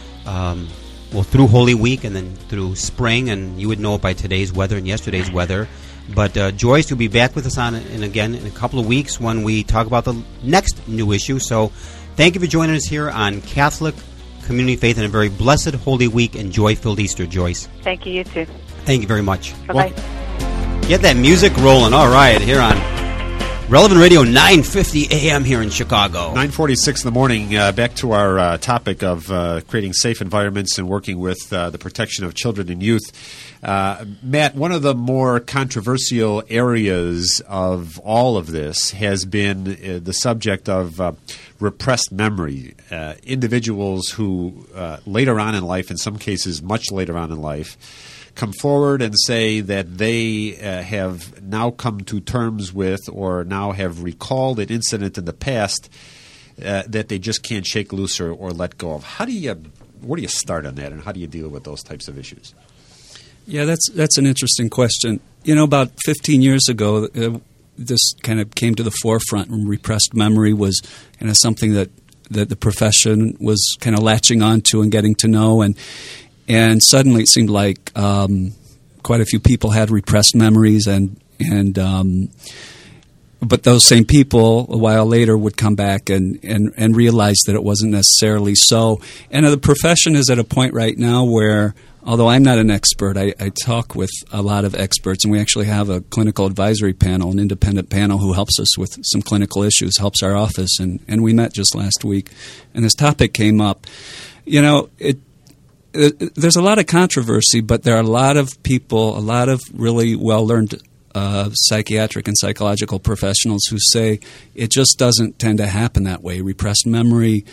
through Holy Week and then through spring, and you would know it by today's weather and yesterday's weather. But Joyce will be back with us again in a couple of weeks when we talk about the next new issue. So thank you for joining us here on Catholic Community Faith, and a very blessed Holy Week and joy-filled Easter, Joyce. Thank you, you too. Thank you very much. Bye-bye. Get that music rolling. All right, here on Relevant Radio, 9:50 a.m. here in Chicago. 9:46 in the morning. Back to our topic of creating safe environments and working with the protection of children and youth. Matt, one of the more controversial areas of all of this has been the subject of repressed memory. Individuals who later on in life, in some cases much later on in life, come forward and say that they have now come to terms with or now have recalled an incident in the past that they just can't shake loose or let go of. Where do you start on that, and how do you deal with those types of issues? Yeah, that's an interesting question. About 15 years ago, this kind of came to the forefront, and repressed memory was something that the profession was kind of latching onto and getting to know, and suddenly it seemed like quite a few people had repressed memories, but those same people a while later would come back and realize that it wasn't necessarily so. And the profession is at a point right now where, although I'm not an expert, I talk with a lot of experts, and we actually have a clinical advisory panel, an independent panel who helps us with some clinical issues, helps our office, and we met just last week, and this topic came up. There's a lot of controversy, but there are a lot of people, a lot of really well-learned psychiatric and psychological professionals who say it just doesn't tend to happen that way. Repressed memory,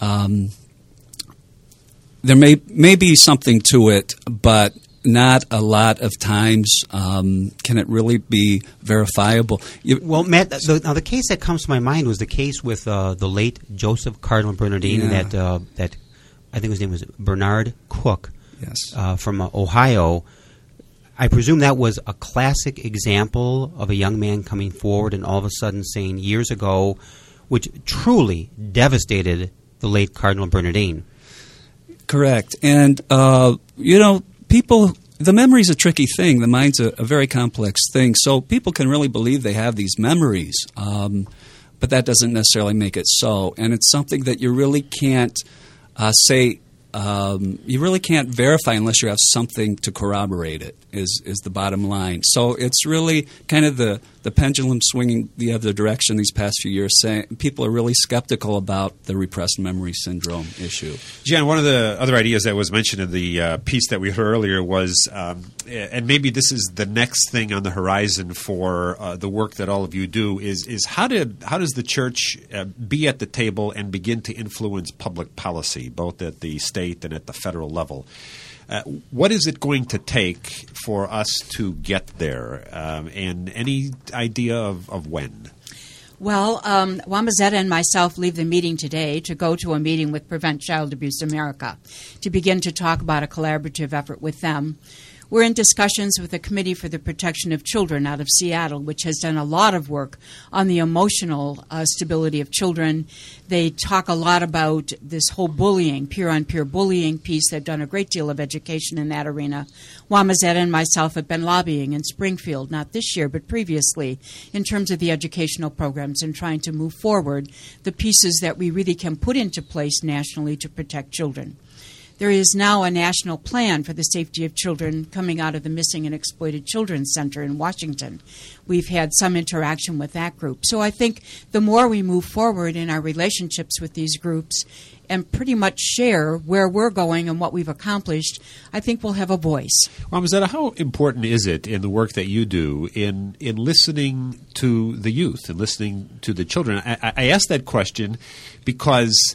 there may be something to it, but not a lot of times can it really be verifiable. Well, Matt, now the case that comes to my mind was the case with the late Joseph Cardinal Bernardini, that I think his name was Bernard Cook, yes, from Ohio. I presume that was a classic example of a young man coming forward and all of a sudden saying years ago, which truly devastated the late Cardinal Bernardine. Correct. And, people, the memory's a tricky thing. The mind's a very complex thing. So people can really believe they have these memories, but that doesn't necessarily make it so. And it's something that you really can't say, you really can't verify unless you have something to corroborate it, is the bottom line. So it's really kind of the pendulum swinging the other direction these past few years, saying people are really skeptical about the repressed memory syndrome issue. Jan, one of the other ideas that was mentioned in the piece that we heard earlier was, and maybe this is the next thing on the horizon for the work that all of you do, is how does the church be at the table and begin to influence public policy, both at the state and at the federal level? What is it going to take for us to get there? And any idea of when? Well, Wamba Zeta and myself leave the meeting today to go to a meeting with Prevent Child Abuse America to begin to talk about a collaborative effort with them. We're in discussions with the Committee for the Protection of Children out of Seattle, which has done a lot of work on the emotional stability of children. They talk a lot about this whole bullying, peer-on-peer bullying piece. They've done a great deal of education in that arena. Wamazetta and myself have been lobbying in Springfield, not this year, but previously, in terms of the educational programs and trying to move forward the pieces that we really can put into place nationally to protect children. There is now a national plan for the safety of children coming out of the Missing and Exploited Children Center in Washington. We've had some interaction with that group. So I think the more we move forward in our relationships with these groups and pretty much share where we're going and what we've accomplished, I think we'll have a voice. Wamazetta, how important is it in the work that you do in listening to the youth and listening to the children? I ask that question because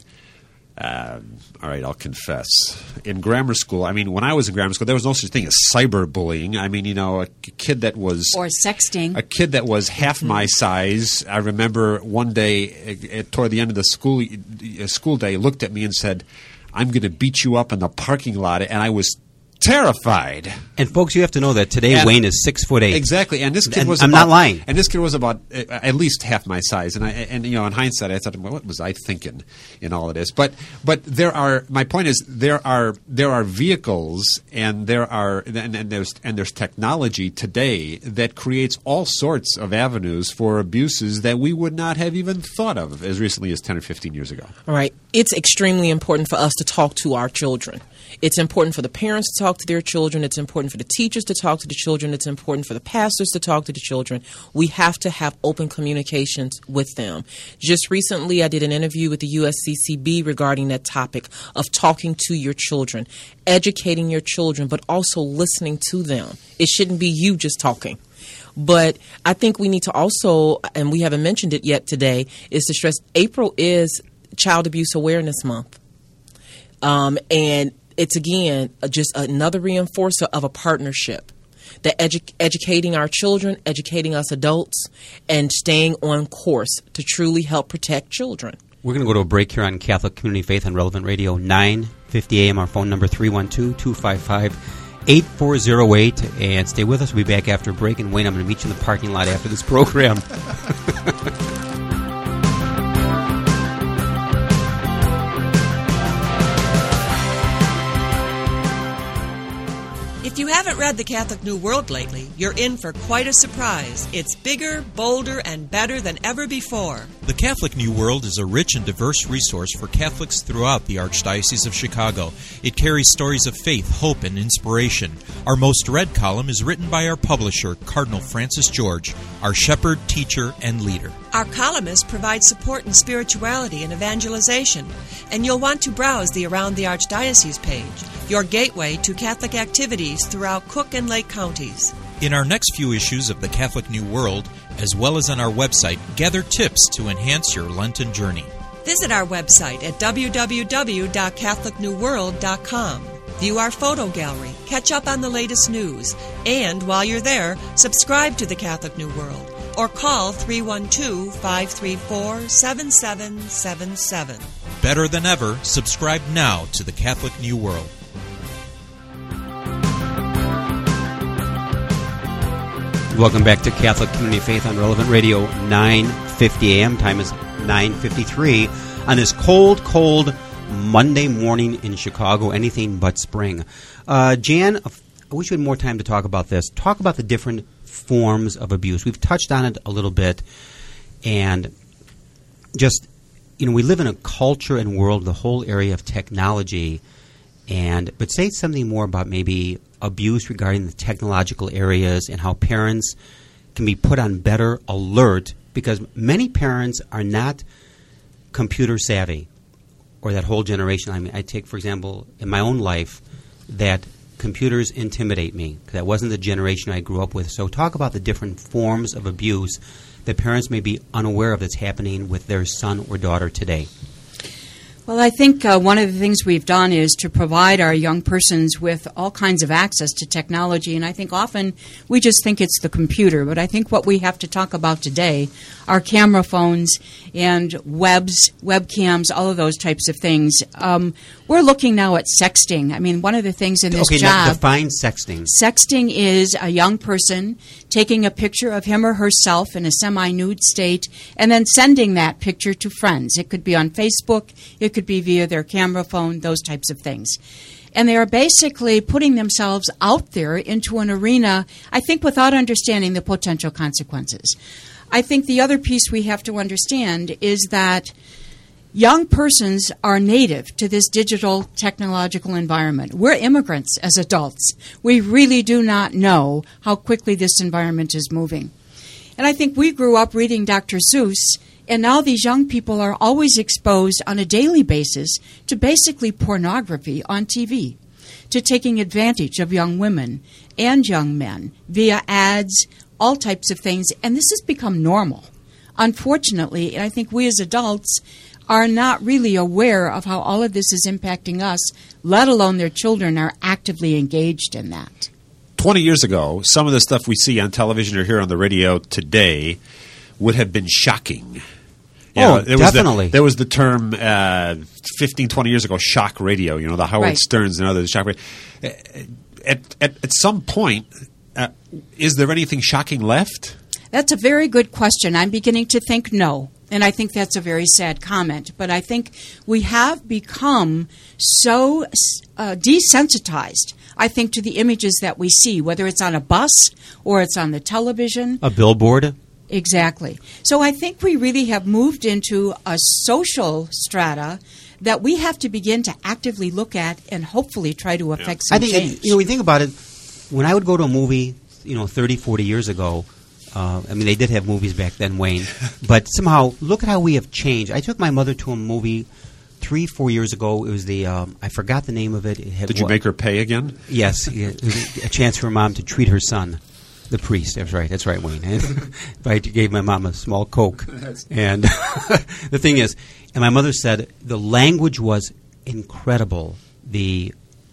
all right, I'll confess. In grammar school, I mean, when I was in grammar school, there was no such thing as cyberbullying. I mean, a kid that was... Or sexting. A kid that was half my size. I remember one day, toward the end of the school day, looked at me and said, "I'm going to beat you up in the parking lot." And I was terrified. And folks, you have to know that today Wayne is 6'8". Exactly, and this kid was I'm not lying. And this kid was about at least half my size. And in hindsight, I thought, well, what was I thinking in all of this? But my point is there are vehicles and there's technology today that creates all sorts of avenues for abuses that we would not have even thought of as recently as 10 or 15 years ago. All right. It's extremely important for us to talk to our children. It's important for the parents to talk to their children. It's important for the teachers to talk to the children. It's important for the pastors to talk to the children. We have to have open communications with them. Just recently, I did an interview with the USCCB regarding that topic of talking to your children, educating your children, but also listening to them. It shouldn't be you just talking. But I think we need to also, and we haven't mentioned it yet today, is to stress April is Child Abuse Awareness Month. And it's, again, just another reinforcer of a partnership, that educating our children, educating us adults, and staying on course to truly help protect children. We're going to go to a break here on Catholic Community Faith on Relevant Radio, 9:50 a.m. Our phone number, 312-255-8408. And stay with us. We'll be back after a break. And Wayne, I'm going to meet you in the parking lot after this program. If you haven't read The Catholic New World lately, you're in for quite a surprise. It's bigger, bolder, and better than ever before. The Catholic New World is a rich and diverse resource for Catholics throughout the Archdiocese of Chicago. It carries stories of faith, hope, and inspiration. Our most read column is written by our publisher, Cardinal Francis George, our shepherd, teacher, and leader. Our columnists provide support in spirituality and evangelization, and you'll want to browse the Around the Archdiocese page, your gateway to Catholic activities throughout Cook and Lake counties. In our next few issues of the Catholic New World, as well as on our website, gather tips to enhance your Lenten journey. Visit our website at www.catholicnewworld.com. View our photo gallery, catch up on the latest news, and while you're there, subscribe to the Catholic New World or call 312-534-7777. Better than ever, subscribe now to the Catholic New World. Welcome back to Catholic Community Faith on Relevant Radio, 9:50 a.m. Time is 9:53 on this cold, cold Monday morning in Chicago. Anything but spring. Jan, I wish we had more time to talk about this. Talk about the different forms of abuse. We've touched on it a little bit, and just, we live in a culture and world, the whole area of technology, but say something more about maybe abuse regarding the technological areas and how parents can be put on better alert, because many parents are not computer savvy, or that whole generation. I mean, I take, for example, in my own life, that computers intimidate me. That wasn't the generation I grew up with. So talk about the different forms of abuse that parents may be unaware of that's happening with their son or daughter today. Well, I think one of the things we've done is to provide our young persons with all kinds of access to technology, and I think often we just think it's the computer, but I think what we have to talk about today are camera phones and webcams, all of those types of things. We're looking now at sexting. I mean, one of the things in this job... now define sexting. Sexting is a young person taking a picture of him or herself in a semi-nude state and then sending that picture to friends. It could be on Facebook, it could be via their camera phone, those types of things. And they are basically putting themselves out there into an arena, I think, without understanding the potential consequences. I think the other piece we have to understand is that young persons are native to this digital technological environment. We're immigrants as adults. We really do not know how quickly this environment is moving. And I think we grew up reading Dr. Seuss, and now these young people are always exposed on a daily basis to basically pornography on TV, to taking advantage of young women and young men via ads, all types of things, and this has become normal. Unfortunately, and I think we as adults are not really aware of how all of this is impacting us, let alone their children are actively engaged in that. 20 years ago, some of the stuff we see on television or hear on the radio today would have been shocking. Definitely. There was the term 15, 20 years ago, shock radio, the Howard Sterns and others, shock radio. At some point, is there anything shocking left? That's a very good question. I'm beginning to think no. And I think that's a very sad comment. But I think we have become so desensitized, I think, to the images that we see, whether it's on a bus or it's on the television. A billboard. Exactly. So I think we really have moved into a social strata that we have to begin to actively look at and hopefully try to affect some change. I think, when you think about it, when I would go to a movie, 30, 40 years ago, they did have movies back then, Wayne, but somehow, look at how we have changed. I took my mother to a movie 3-4 years ago. It was the, I forgot the name of it. Did you make her pay again? Yes. It was a chance for her mom to treat her son, the priest. That's right, Wayne. I gave my mom a small Coke. And the thing is, and my mother said the language was incredible. The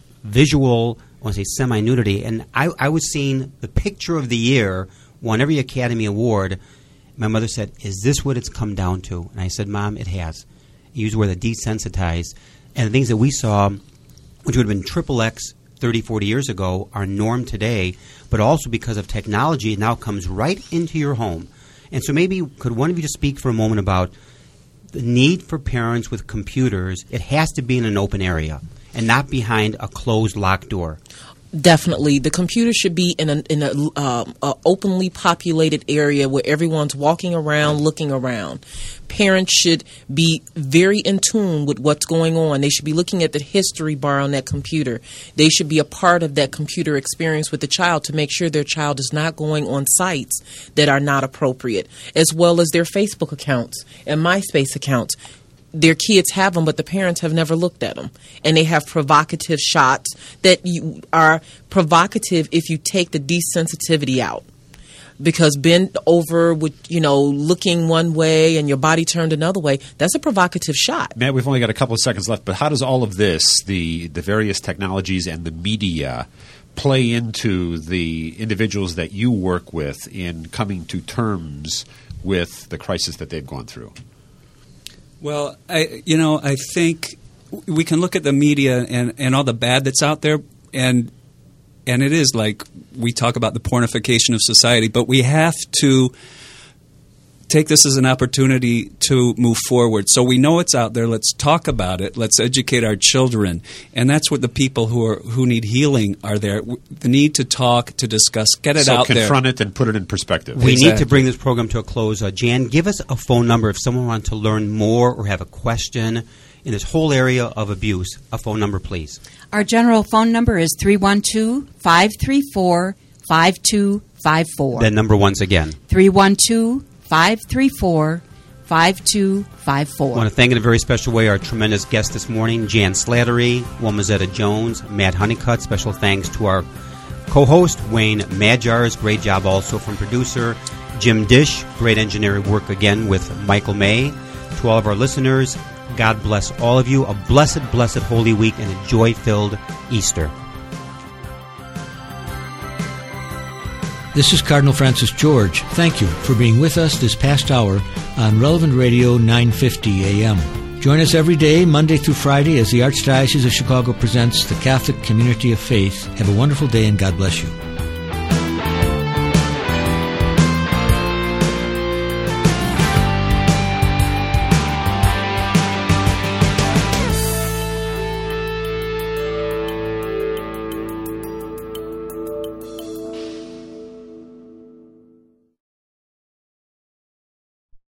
visual, I want to say semi-nudity, and I was seeing the picture of the year, won every Academy Award. My mother said, "Is this what it's come down to?" And I said, "Mom, it has." You use the word desensitized. And the things that we saw, which would have been XXX 30, 40 years ago, are norm today, but also because of technology, it now comes right into your home. And so maybe could one of you just speak for a moment about the need for parents with computers? It has to be in an open area and not behind a closed, locked door. Definitely. The computer should be in a openly populated area where everyone's walking around, looking around. Parents should be very in tune with what's going on. They should be looking at the history bar on that computer. They should be a part of that computer experience with the child to make sure their child is not going on sites that are not appropriate, as well as their Facebook accounts and MySpace accounts. Their kids have them, but the parents have never looked at them. And they have provocative shots that are provocative if you take the desensitivity out. Because bend over with, looking one way and your body turned another way, that's a provocative shot. Matt, we've only got a couple of seconds left, but how does all of this, the various technologies and the media, play into the individuals that you work with in coming to terms with the crisis that they've gone through? Well, I think we can look at the media and all the bad that's out there, and it is like we talk about the pornification of society, but we have to take this as an opportunity to move forward. So we know it's out there. Let's talk about it. Let's educate our children, and that's what the people who need healing are there. The need to talk, to discuss, get it out there. So confront it and put it in perspective. We need to bring this program to a close. Jan, give us a phone number if someone wants to learn more or have a question in this whole area of abuse. A phone number, please. Our general phone number is 312-534-5254. That number once again. 312-534-5254. I want to thank in a very special way our tremendous guest this morning, Jan Slattery, Womazetta Jones, Matt Honeycutt. Special thanks to our co-host, Wayne Madjars. Great job also from producer Jim Dish. Great engineering work again with Michael May. To all of our listeners, God bless all of you. A blessed, blessed Holy Week and a joy-filled Easter. This is Cardinal Francis George. Thank you for being with us this past hour on Relevant Radio 950 AM. Join us every day, Monday through Friday, as the Archdiocese of Chicago presents the Catholic Community of Faith. Have a wonderful day and God bless you.